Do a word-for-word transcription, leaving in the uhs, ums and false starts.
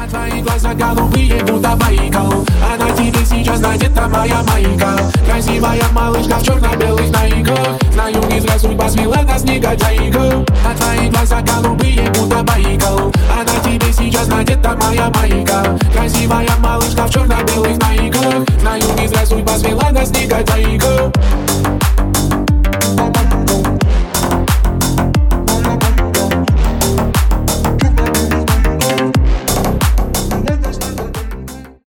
А твои глаза голубые, будто байкал. А на тебе сейчас надета моя майка. Красивая малышка в черно-белых наиках. Знаю, не зря судьба свела нас, негодяйка. А твои глаза голубые, будто байкал. А на тебе сейчас надета моя майка. Красивая малышка в черно-белых наиках. Знаю, не зря судьба свела нас, негодяйка.